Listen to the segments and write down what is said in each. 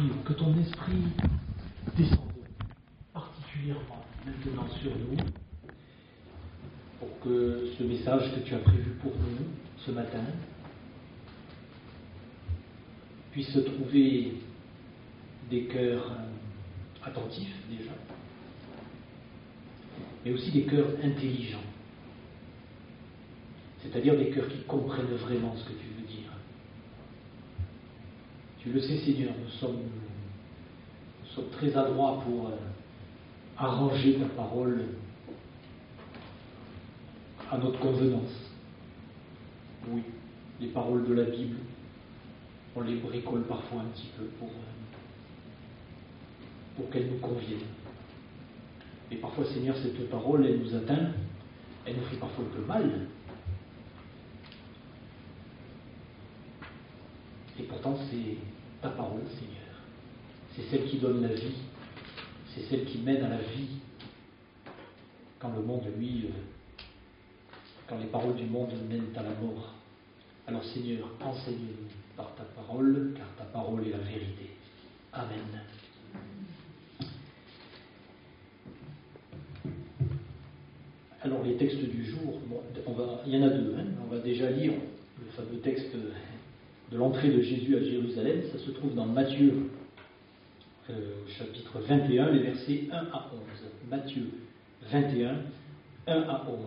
prions que ton esprit descende particulièrement maintenant sur nous, pour que ce message que tu as prévu pour nous ce matin puisse trouver des cœurs attentifs déjà, mais aussi des cœurs intelligents, c'est-à-dire des cœurs qui comprennent vraiment ce que tu veux dire. Tu le sais, Seigneur, nous sommes très adroits pour arranger ta parole à notre convenance. Oui, les paroles de la Bible, on les bricole parfois un petit peu pour qu'elles nous conviennent. Et parfois, Seigneur, cette parole, elle nous atteint, elle nous fait parfois un peu mal. Et pourtant, c'est ta parole, Seigneur. C'est celle qui donne la vie. C'est celle qui mène à la vie. Quand le monde, lui, quand les paroles du monde mènent à la mort. Alors, Seigneur, enseigne-nous par ta parole, car ta parole est la vérité. Amen. Alors, les textes du jour, il y en a deux. On va déjà lire le fameux texte de l'entrée de Jésus à Jérusalem. Ça se trouve dans Matthieu, chapitre 21, les versets 1 à 11. Matthieu 21, 1 à 11.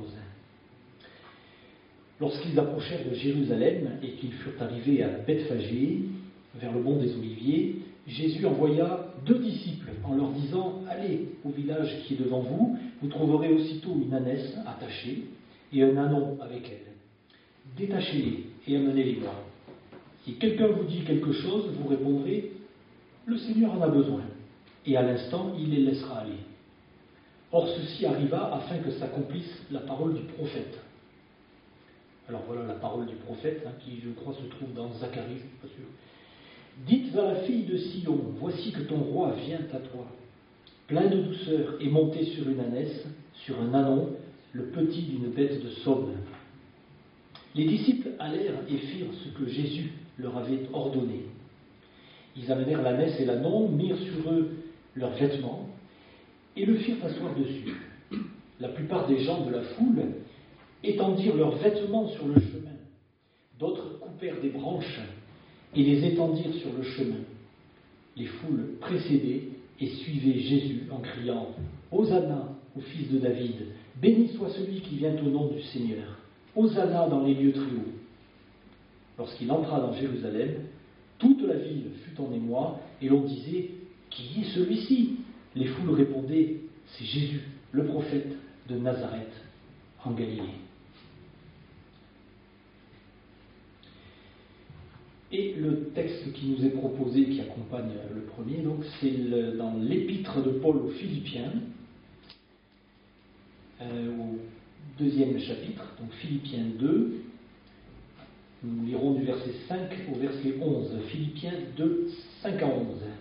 Lorsqu'ils approchèrent de Jérusalem et qu'ils furent arrivés à Bethphagée, vers le mont des Oliviers, Jésus envoya 2 disciples en leur disant « Allez au village qui est devant vous, vous trouverez aussitôt une ânesse attachée et un ânon avec elle. Détachez-les et amenez-les-moi. Si quelqu'un vous dit quelque chose, vous répondrez « Le Seigneur en a besoin » et à l'instant, il les laissera aller. Or ceci arriva afin que s'accomplisse la parole du prophète. Alors voilà la parole du prophète, qui je crois se trouve dans Zacharie, je ne suis pas sûr. Dites à la fille de Sion, voici que ton roi vient à toi, plein de douceur et monté sur une ânesse, sur un ânon, le petit d'une bête de somme. Les disciples allèrent et firent ce que Jésus leur avait ordonné. Ils amenèrent l'ânesse et l'ânon, mirent sur eux leurs vêtements et le firent asseoir dessus. La plupart des gens de la foule étendirent leurs vêtements sur le chemin. D'autres coupèrent des branches et les étendirent sur le chemin. Les foules précédaient et suivaient Jésus en criant « Hosanna au fils de David, béni soit celui qui vient au nom du Seigneur, Hosanna dans les lieux très hauts. » Lorsqu'il entra dans Jérusalem, toute la ville fut en émoi et l'on disait « Qui est celui-ci » Les foules répondaient « C'est Jésus, le prophète de Nazareth en Galilée. » Et le texte qui nous est proposé, qui accompagne le premier, donc, c'est dans l'épître de Paul aux Philippiens, au 2e chapitre, donc Philippiens 2. Nous lirons du verset 5 au verset 11. Philippiens 2, 5 à 11.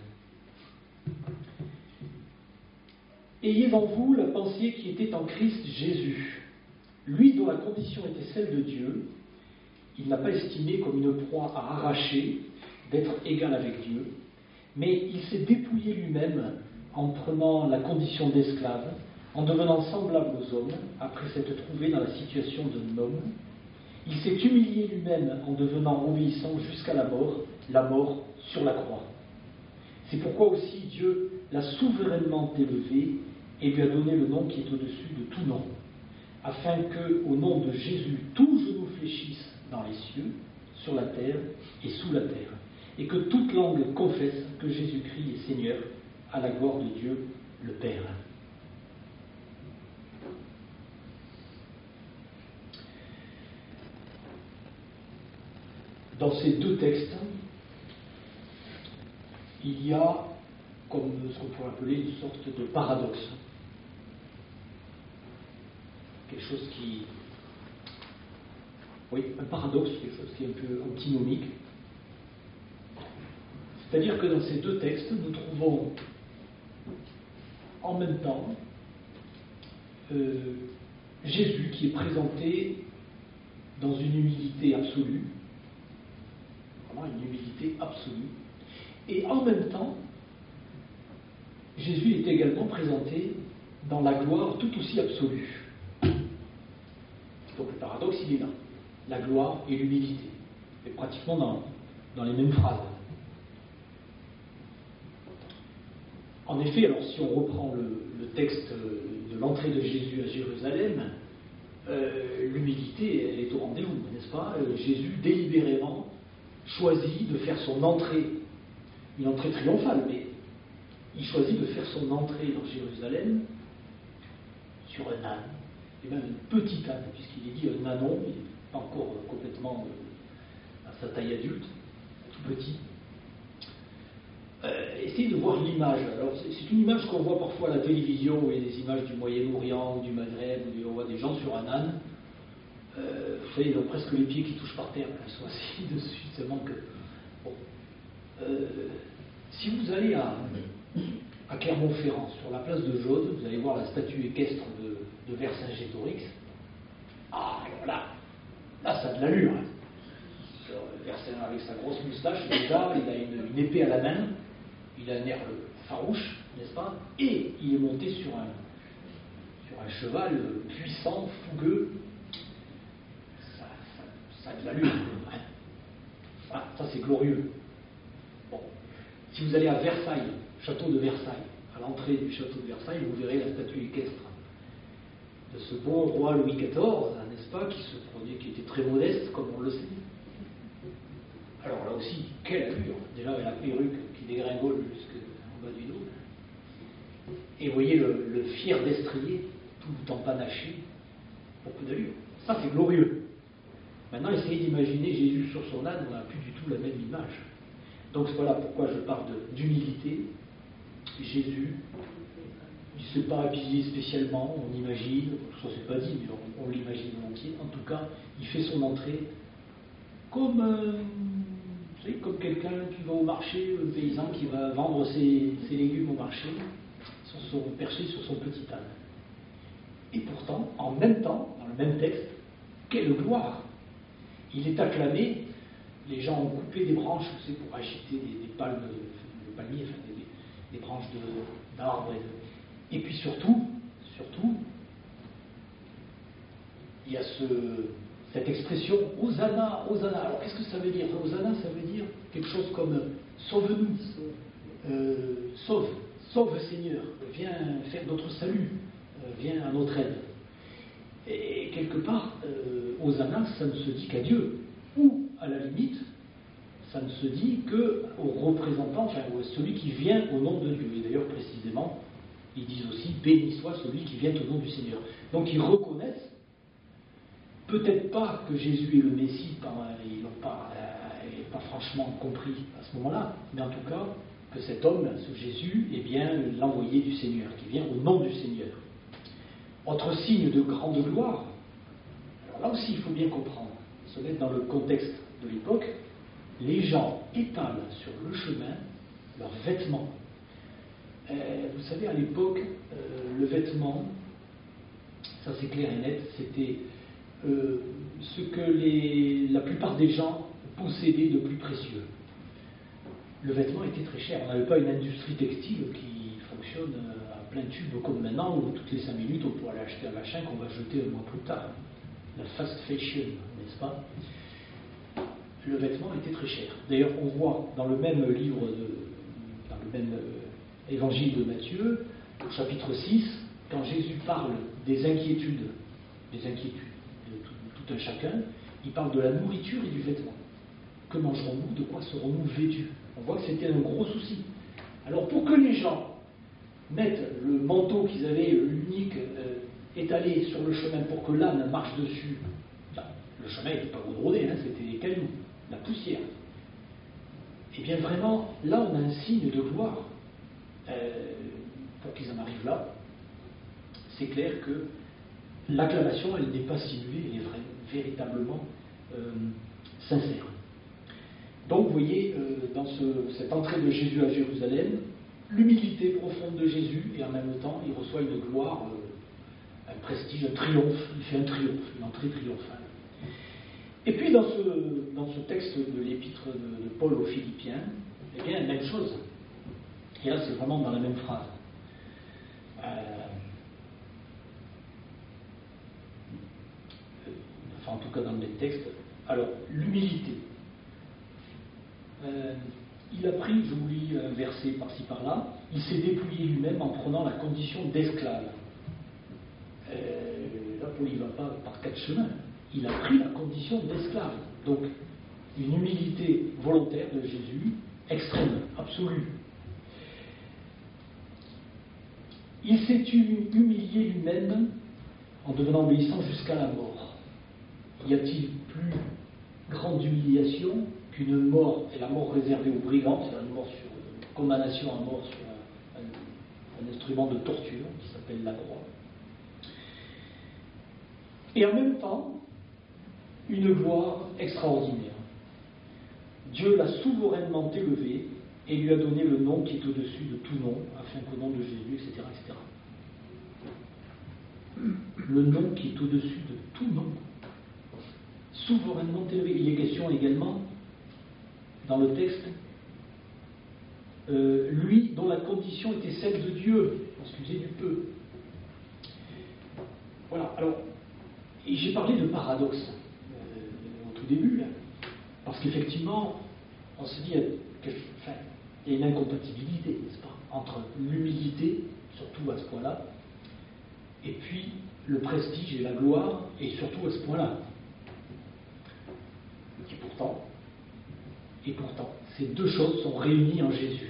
Ayez en vous la pensée qui était en Christ Jésus, lui dont la condition était celle de Dieu. Il n'a pas estimé comme une proie à arracher d'être égal avec Dieu, mais il s'est dépouillé lui-même en prenant la condition d'esclave, en devenant semblable aux hommes, après s'être trouvé dans la situation d'un homme. Il s'est humilié lui-même en devenant obéissant jusqu'à la mort sur la croix. C'est pourquoi aussi Dieu l'a souverainement élevé et lui a donné le nom qui est au-dessus de tout nom, afin que, au nom de Jésus, tout genou fléchisse dans les cieux, sur la terre et sous la terre, et que toute langue confesse que Jésus-Christ est Seigneur, à la gloire de Dieu le Père. Dans ces 2 textes, il y a, comme ce qu'on pourrait appeler une sorte de paradoxe. Quelque chose qui... Oui, un paradoxe, quelque chose qui est un peu antinomique. C'est-à-dire que dans ces 2 textes, nous trouvons en même temps Jésus qui est présenté dans une humilité absolue, vraiment une humilité absolue, et en même temps Jésus est également présenté dans la gloire tout aussi absolue. Donc le paradoxe, il est là. La gloire et l'humilité. Et pratiquement dans les mêmes phrases. En effet, alors si on reprend le texte de l'entrée de Jésus à Jérusalem, l'humilité, elle est au rendez-vous, n'est-ce pas? Jésus délibérément choisit de faire son entrée, une entrée triomphale, mais il choisit de faire son entrée dans Jérusalem sur un âne, et même une petite âne, puisqu'il est dit un ânon, il n'est pas encore complètement à sa taille adulte, tout petit. Essayez de voir l'image. Alors, c'est une image qu'on voit parfois à la télévision, où il y a des images du Moyen-Orient, du Maghreb, où on voit des gens sur un âne. Vous savez, ils ont presque les pieds qui touchent par terre, ils sont assis dessus, seulement que... Bon. Si vous allez à Clermont-Ferrand, sur la place de Jaude, vous allez voir la statue équestre de Vercingétorix. Ah, voilà, là, ça a de l'allure. Hein. Vercingétorix, avec sa grosse moustache, déjà, il a une épée à la main, il a un air farouche, n'est-ce pas? Et il est monté sur un cheval puissant, fougueux. Ça a de l'allure. Hein. Ah, ça, c'est glorieux. Bon. Si vous allez à Versailles, château de Versailles, à l'entrée du château de Versailles, vous verrez la statue équestre de ce bon roi Louis XIV, n'est-ce pas, qui était très modeste, comme on le sait. Alors là aussi, quelle allure! Déjà avec la perruque qui dégringole jusqu'en bas du dos. Et vous voyez le fier destrier, tout empanaché, beaucoup d'allure. Ça, c'est glorieux. Maintenant, essayez d'imaginer Jésus sur son âne, on n'a plus du tout la même image. Donc voilà pourquoi je parle d'humilité. Jésus, il ne s'est pas habillé spécialement, on imagine, ça c'est pas dit, mais on l'imagine volontiers. En tout cas, il fait son entrée comme, vous savez, comme quelqu'un qui va au marché, un paysan qui va vendre ses légumes au marché, perché sur son petit âne. Et pourtant, en même temps, dans le même texte, quelle gloire! Il est acclamé, les gens ont coupé des branches, vous savez, pour agiter des palmes, des palmiers, enfin des branches d'arbres. Et puis surtout, il y a cette expression Hosanna, Hosanna. Alors qu'est-ce que ça veut dire? Hosanna, ça veut dire quelque chose comme sauve-nous, sauve Seigneur, viens faire notre salut, viens à notre aide. Et quelque part, Hosanna, ça ne se dit qu'à Dieu. Ou, à la limite, ça ne se dit qu'au représentant, enfin, à celui qui vient au nom de Dieu. Et d'ailleurs, précisément, ils disent aussi « Béni soit celui qui vient au nom du Seigneur ». Donc, ils reconnaissent, peut-être pas que Jésus est le Messie, ils n'ont pas franchement compris à ce moment-là, mais en tout cas, que cet homme, ce Jésus, est bien l'envoyé du Seigneur, qui vient au nom du Seigneur. Autre signe de grande gloire, alors là aussi il faut bien comprendre, se mettre dans le contexte de l'époque, les gens étalent sur le chemin leurs vêtements. Vous savez, à l'époque, le vêtement, ça c'est clair et net, c'était ce que la plupart des gens possédaient de plus précieux. Le vêtement était très cher, on n'avait pas une industrie textile qui fonctionne à plein tube comme maintenant, où toutes les 5 minutes on pourrait aller acheter un machin qu'on va jeter un mois plus tard. La fast fashion, n'est-ce pas? Le vêtement était très cher. D'ailleurs, on voit dans le même livre, dans le même évangile de Matthieu, au chapitre 6, quand Jésus parle des inquiétudes de tout un chacun, il parle de la nourriture et du vêtement. Que mangerons-nous? De quoi serons-nous vêtus? On voit que c'était un gros souci. Alors, pour que les gens mettent le manteau qu'ils avaient, l'unique, étalé sur le chemin pour que l'âne marche dessus, le chemin n'était pas goudronné, c'était des cailloux, la poussière. Et bien vraiment, là on a un signe de gloire. Pour qu'ils en arrivent là, c'est clair que l'acclamation, elle n'est pas simulée, elle est véritablement sincère. Donc vous voyez, dans cette entrée de Jésus à Jérusalem, l'humilité profonde de Jésus, et en même temps, il reçoit une gloire, un prestige, un triomphe, il fait un triomphe, une entrée triomphale. Et puis dans ce texte de l'épître de Paul aux Philippiens, eh bien, même chose. Et là, c'est vraiment dans la même phrase. enfin en tout cas dans les textes. Alors, l'humilité. Il a pris, je vous lis un verset par-ci par-là, il s'est dépouillé lui-même en prenant la condition d'esclave. Là, Paul n'y va pas par quatre chemins. Il a pris la condition d'esclave. Donc, une humilité volontaire de Jésus, extrême, absolue. Il s'est humilié lui-même en devenant obéissant jusqu'à la mort. Y a-t-il plus grande humiliation qu'une mort, et la mort réservée aux brigands, c'est une mort sur une condamnation à mort sur un instrument de torture qui s'appelle la croix. Et en même temps, une gloire extraordinaire. Dieu l'a souverainement élevé et lui a donné le nom qui est au-dessus de tout nom, afin qu'au nom de Jésus, etc., etc. Le nom qui est au-dessus de tout nom. Souverainement élevé. Il est question également, dans le texte, lui dont la condition était celle de Dieu, excusez du peu. Voilà, alors, et j'ai parlé de paradoxe au tout début, là, parce qu'effectivement, on se dit, il y a une incompatibilité, n'est-ce pas, entre l'humilité, surtout à ce point-là, et puis le prestige et la gloire, et surtout à ce point-là. Et pourtant, ces deux choses sont réunies en Jésus.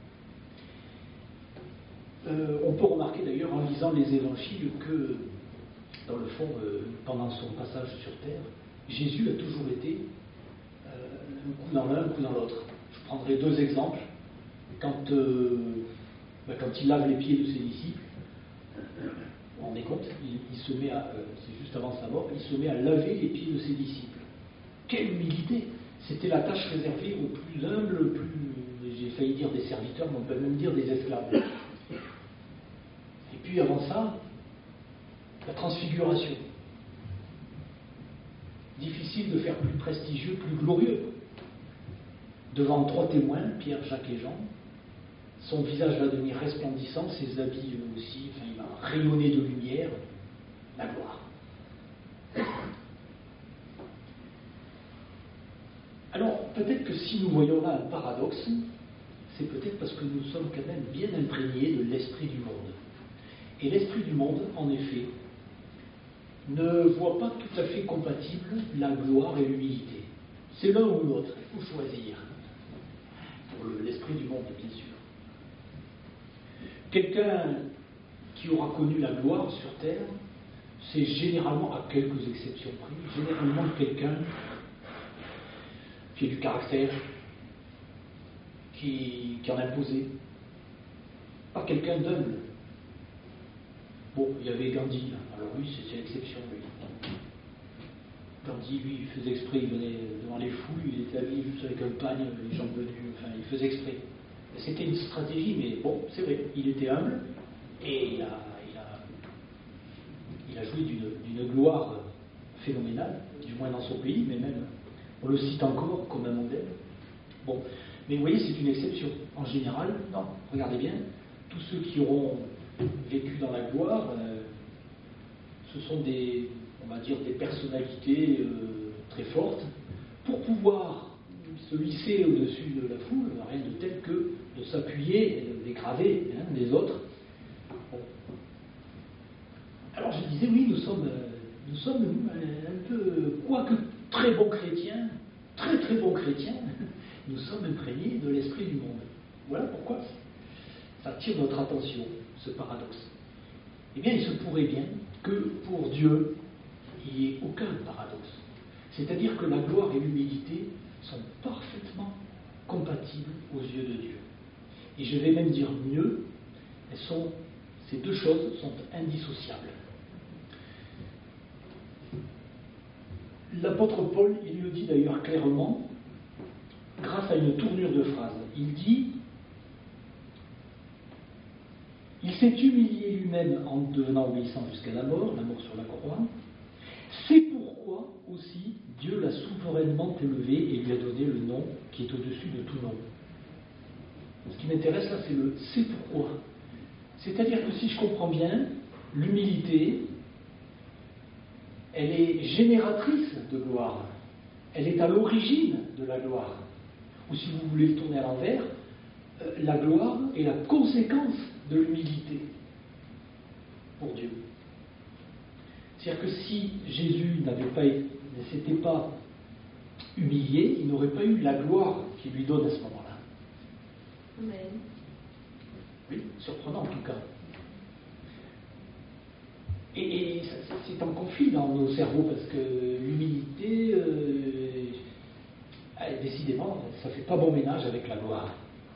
On peut remarquer d'ailleurs en lisant les évangiles que, dans le fond, pendant son passage sur terre, Jésus a toujours été un coup dans l'un, un coup dans l'autre. Je prendrai deux exemples. Quand il lave les pieds de ses disciples, vous vous rendez compte, il se met à, c'est juste avant sa mort, il se met à laver les pieds de ses disciples. Quelle humilité! C'était la tâche réservée aux plus humbles, j'ai failli dire des serviteurs, mais on peut même dire des esclaves. Et puis avant ça, la transfiguration. Difficile de faire plus prestigieux, plus glorieux. Devant trois témoins, Pierre, Jacques et Jean, son visage va devenir resplendissant, ses habits aussi, il va rayonner de lumière, la gloire. Alors, peut-être que si nous voyons là un paradoxe, c'est peut-être parce que nous sommes quand même bien imprégnés de l'esprit du monde. Et l'esprit du monde, en effet, ne voit pas tout à fait compatible la gloire et l'humilité. C'est l'un ou l'autre, il faut choisir. Pour l'esprit du monde, bien sûr. Quelqu'un qui aura connu la gloire sur terre, c'est généralement, à quelques exceptions près, généralement quelqu'un qui a du caractère, qui en a imposé. Pas quelqu'un d'humble. Bon, il y avait Gandhi, là. Alors lui, c'est l'exception, lui. Gandhi, lui, il faisait exprès, il venait devant les foules, il était habillé juste avec un pagne, les jambes venues, enfin, il faisait exprès. C'était une stratégie, mais bon, c'est vrai, il était humble, et il a joui d'une gloire phénoménale, du moins dans son pays, mais même, on le cite encore comme un modèle. Bon, mais vous voyez, c'est une exception. En général, non, regardez bien, tous ceux qui auront vécu dans la gloire, ce sont on va dire, des personnalités très fortes, pour pouvoir se hisser au-dessus de la foule, rien de tel que de s'appuyer, des gravés des autres. Bon. Alors je disais, oui, nous sommes un peu, quoique très bons chrétiens, très très bons chrétiens, nous sommes imprégnés de l'esprit du monde. Voilà pourquoi ça attire notre attention, ce paradoxe. Eh bien, il se pourrait bien que pour Dieu, il n'y ait aucun paradoxe. C'est-à-dire que la gloire et l'humilité sont parfaitement compatibles aux yeux de Dieu. Et je vais même dire mieux, ces deux choses sont indissociables. L'apôtre Paul, il le dit d'ailleurs clairement, grâce à une tournure de phrase. Il dit, il s'est humilié lui-même en devenant obéissant jusqu'à la mort sur la croix. C'est pourquoi aussi Dieu l'a souverainement élevé et lui a donné le nom qui est au-dessus de tout nom. Ce qui m'intéresse là, c'est le « c'est pourquoi ». C'est-à-dire que si je comprends bien, l'humilité, elle est génératrice de gloire. Elle est à l'origine de la gloire. Ou si vous voulez le tourner à l'envers, la gloire est la conséquence de l'humilité pour Dieu. C'est-à-dire que si Jésus ne s'était pas humilié, il n'aurait pas eu la gloire qu'il lui donne à ce moment-là. Amen. Oui, surprenant en tout cas. Et c'est en conflit dans nos cerveaux parce que l'humilité, décidément, ça ne fait pas bon ménage avec la gloire.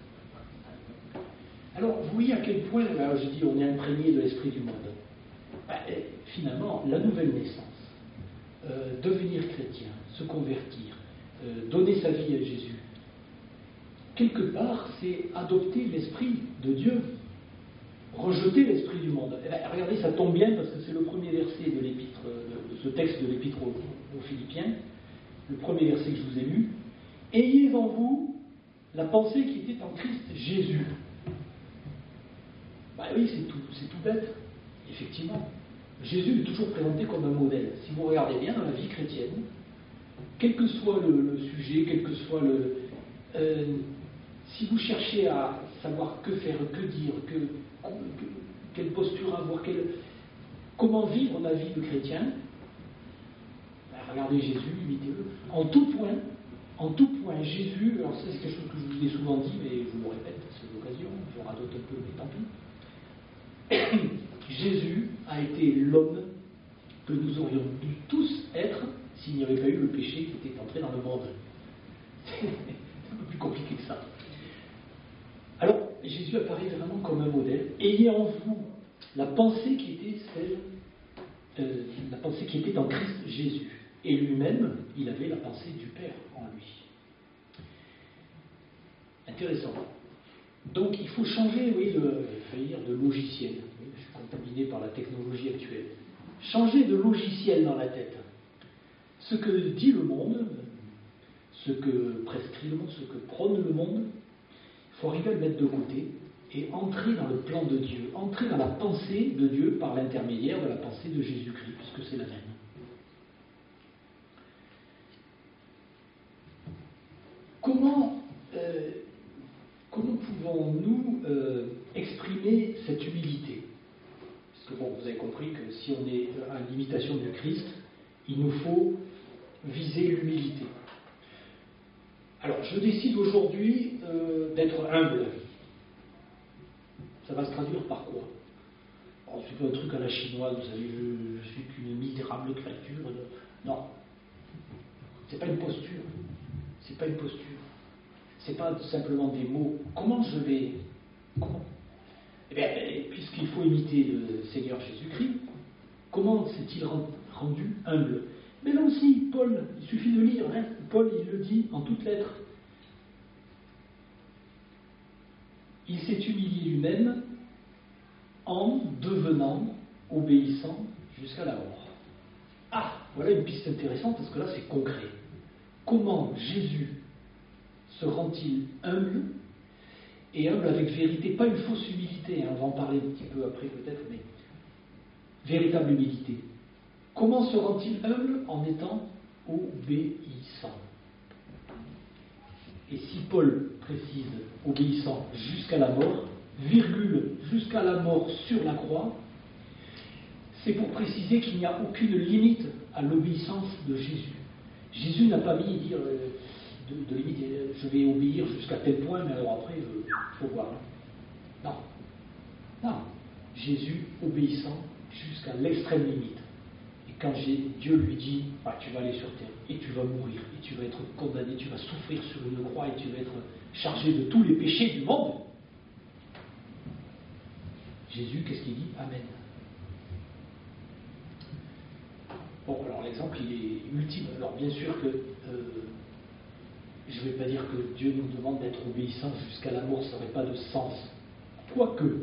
Alors, vous voyez à quel point, là, je dis, on est imprégné de l'esprit du monde. Finalement, la nouvelle naissance, devenir chrétien, se convertir, donner sa vie à Jésus, quelque part, c'est adopter l'esprit de Dieu, rejeter l'esprit du monde. Regardez, ça tombe bien parce que c'est le premier verset de l'épître, de ce texte de l'épître aux Philippiens, le premier verset que je vous ai lu. Ayez en vous la pensée qui était en Christ Jésus. Oui, c'est tout bête, effectivement. Jésus est toujours présenté comme un modèle. Si vous regardez bien dans la vie chrétienne, quel que soit le sujet, quel que soit si vous cherchez à savoir que faire, que dire, quelle posture avoir, comment vivre ma vie de chrétien, regardez Jésus, imitez-le. En tout point, Jésus, alors ça c'est quelque chose que je vous ai souvent dit, mais je vous le répète, c'est l'occasion, je radote un peu, mais tant pis. Jésus a été l'homme que nous aurions dû tous être s'il n'y avait pas eu le péché qui était entré dans le monde. C'est un peu plus compliqué que ça. Alors, Jésus apparaît vraiment comme un modèle. Ayez en vous la pensée qui était la pensée qui était en Christ Jésus. Et lui-même, il avait la pensée du Père en lui. Intéressant. Donc, il faut changer, de logiciel. Je suis contaminé par la technologie actuelle. Changer de logiciel dans la tête. Ce que dit le monde, ce que prescrit le monde, ce que prône le monde, il faut arriver à le mettre de côté et entrer dans le plan de Dieu, entrer dans la pensée de Dieu par l'intermédiaire de la pensée de Jésus-Christ, puisque c'est la même. Comment pouvons-nous exprimer cette humilité? Parce que vous avez compris que si on est à l'imitation du Christ, il nous faut viser l'humilité. Alors, je décide aujourd'hui d'être humble. Ça va se traduire par quoi? Alors, c'est pas un truc à la chinoise, vous savez, je suis qu'une misérable créature. Non. C'est pas une posture. C'est pas une posture. C'est pas simplement des mots. Comment je vais... Comment? Eh bien, puisqu'il faut imiter le Seigneur Jésus-Christ, comment s'est-il rendu humble? Mais là aussi, Paul, il suffit de lire, Paul, il le dit en toutes lettres. Il s'est humilié lui-même en devenant obéissant jusqu'à la mort. Ah, voilà une piste intéressante parce que là c'est concret. Comment Jésus se rend-il humble? Et humble avec vérité, pas une fausse humilité, on va en parler un petit peu après peut-être, mais véritable humilité. Comment se rend-il humble? En étant obéissant. Et si Paul précise obéissant jusqu'à la mort, virgule, jusqu'à la mort sur la croix, c'est pour préciser qu'il n'y a aucune limite à l'obéissance de Jésus. Jésus n'a pas mis dire de limite, je vais obéir jusqu'à tel point, mais alors après, il faut voir. Non. Non. Jésus obéissant jusqu'à l'extrême limite. Et quand Dieu lui dit, tu vas aller sur terre, et tu vas mourir, et tu vas être condamné, tu vas souffrir sur une croix, et tu vas être chargé de tous les péchés du monde. Jésus, qu'est-ce qu'il dit? Amen. Bon, alors l'exemple, il est ultime. Alors bien sûr que je ne vais pas dire que Dieu nous demande d'être obéissants jusqu'à la mort, ça n'aurait pas de sens. Quoique,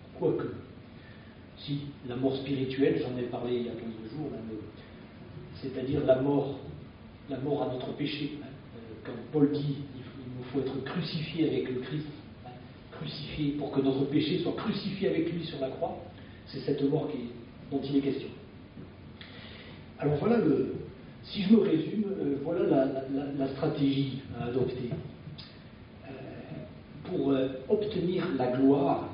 si, la mort spirituelle, j'en ai parlé il y a 15 jours, c'est-à-dire la mort à notre péché. Quand Paul dit il nous faut être crucifié avec le Christ, crucifié, pour que notre péché soit crucifié avec lui sur la croix. C'est cette mort dont il est question. Alors voilà, si je me résume, voilà la stratégie à adopter. Pour obtenir la gloire,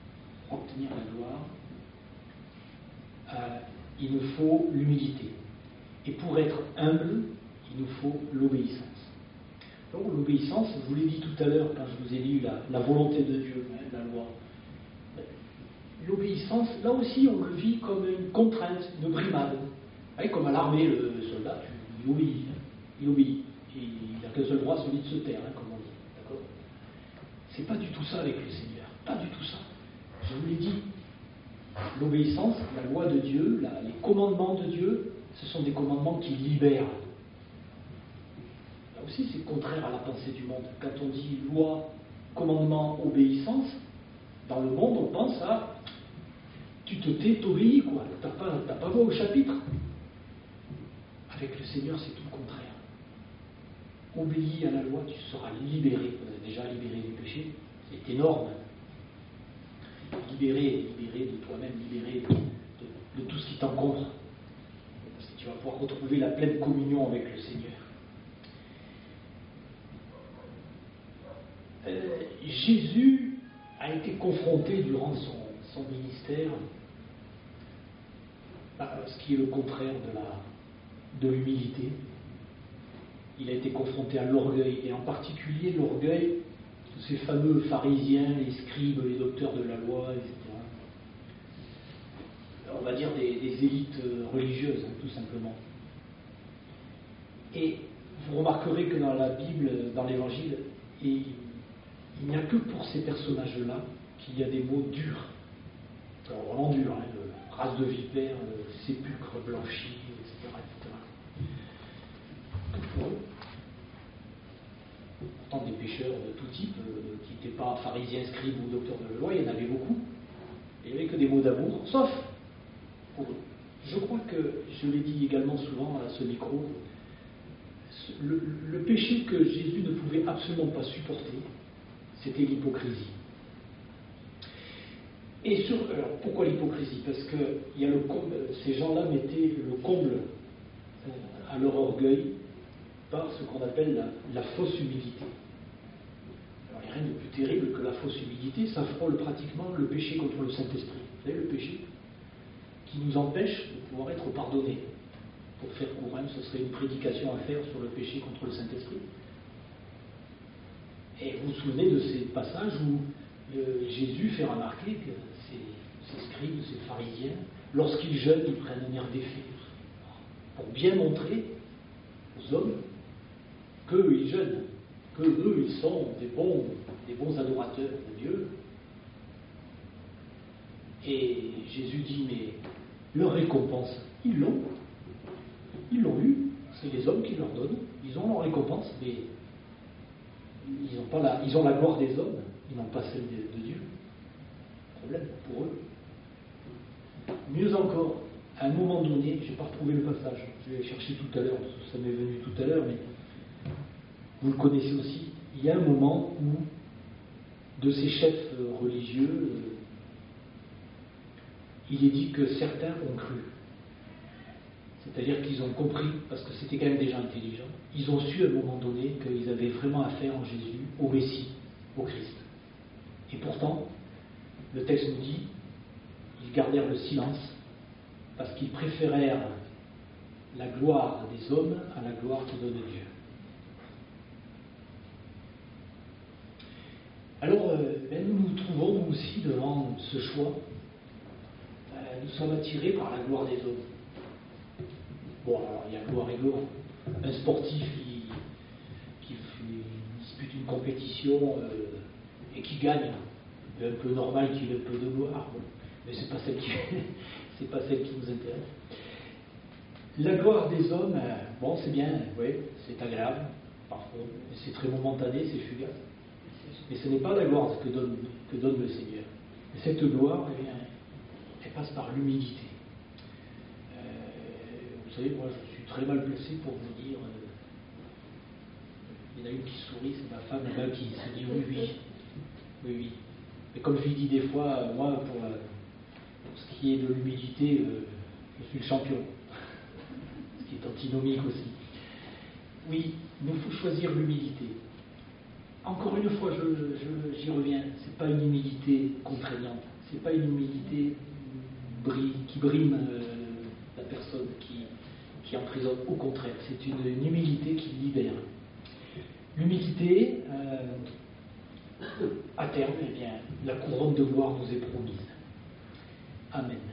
il nous faut l'humilité. Et pour être humble, il nous faut l'obéissance. Donc l'obéissance, je vous l'ai dit tout à l'heure quand je vous ai lu la volonté de Dieu, la loi. L'obéissance, là aussi, on le vit comme une contrainte, une brimade. Comme à l'armée, le soldat, il obéit. Il obéit. Il n'a qu'un seul droit, celui de se taire, comme on dit. D'accord ? C'est pas du tout ça avec le Seigneur. Pas du tout ça. Je vous l'ai dit. L'obéissance, la loi de Dieu, les commandements de Dieu, ce sont des commandements qui libèrent. Là aussi, c'est contraire à la pensée du monde. Quand on dit loi, commandement, obéissance, dans le monde, on pense à tu te tais, t'obéis, quoi. T'as pas voix au chapitre. Avec le Seigneur, c'est tout le contraire. Obéis à la loi, tu seras libéré. Vous êtes déjà libéré du péché. C'est énorme. Libéré de toi-même, libéré de tout ce qui t'encombre. Parce que tu vas pouvoir retrouver la pleine communion avec le Seigneur. Jésus a été confronté durant son ministère à ce qui est le contraire de l'humilité. Il a été confronté à l'orgueil, et en particulier l'orgueil de ces fameux pharisiens, les scribes, les docteurs de la loi, etc. On va dire des élites religieuses, tout simplement. Et vous remarquerez que dans la Bible, dans l'Évangile, il n'y a que pour ces personnages-là qu'il y a des mots durs. Alors vraiment durs, race de vipère, sépulcre blanchi, etc. Que pour eux. Pourtant, des pécheurs de tout type, qui n'étaient pas pharisiens, scribes ou docteurs de la loi, il y en avait beaucoup. Et il n'y avait que des mots d'amour, sauf pour eux. Je crois que, je l'ai dit également souvent à ce micro, le péché que Jésus ne pouvait absolument pas supporter, c'était l'hypocrisie. Et alors pourquoi l'hypocrisie ? Parce que ces gens-là mettaient le comble à leur orgueil par ce qu'on appelle la fausse humilité. Alors il n'y a rien de plus terrible que la fausse humilité, ça frôle pratiquement le péché contre le Saint-Esprit. Vous savez, le péché qui nous empêche de pouvoir être pardonnés. Pour faire court, ce serait une prédication à faire sur le péché contre le Saint-Esprit. Et vous vous souvenez de ces passages où Jésus fait remarquer que ces scribes, ces pharisiens, lorsqu'ils jeûnent, ils prennent un air défait, pour bien montrer aux hommes qu'eux, ils jeûnent, qu'eux, ils sont des bons adorateurs de Dieu. Et Jésus dit, mais leur récompense, ils l'ont eu, c'est les hommes qui leur donnent, ils ont leur récompense, mais ils ont la gloire des hommes, ils n'ont pas celle de Dieu. Problème pour eux. Mieux encore, à un moment donné, je n'ai pas retrouvé le passage, je l'ai cherché tout à l'heure, parce que ça m'est venu tout à l'heure, mais vous le connaissez aussi, il y a un moment où, de ces chefs religieux, il est dit que certains ont cru. C'est-à-dire qu'ils ont compris, parce que c'était quand même des gens intelligents, ils ont su à un moment donné qu'ils avaient vraiment affaire en Jésus, au Messie, au Christ. Et pourtant, le texte nous dit, ils gardèrent le silence, parce qu'ils préférèrent la gloire des hommes à la gloire que donne Dieu. Alors, nous nous trouvons, nous aussi, devant ce choix. Nous sommes attirés par la gloire des hommes. Bon, alors il y a gloire et gloire. Un sportif qui dispute une compétition et qui gagne, c'est un peu normal qu'il ait un peu de gloire, mais c'est pas celle qui nous intéresse. La gloire des hommes, bon, c'est bien, oui, c'est agréable, parfois, mais c'est très momentané, c'est fugace. Mais ce n'est pas la gloire que donne le Seigneur. Et cette gloire, elle passe par l'humilité. Vous savez, moi, je suis très mal placé pour vous dire. Il y en a une qui sourit, c'est ma femme, là, qui se dit oui. Mais comme je lui dis des fois, moi, pour ce qui est de l'humilité, je suis le champion. Ce qui est antinomique aussi. Oui, il nous faut choisir l'humilité. Encore une fois, j'y reviens, c'est pas une humilité contraignante, c'est pas une humilité qui brime la personne qui emprisonne. Au contraire, c'est une humilité qui libère. L'humilité, à terme, eh bien, la couronne de gloire nous est promise. Amen.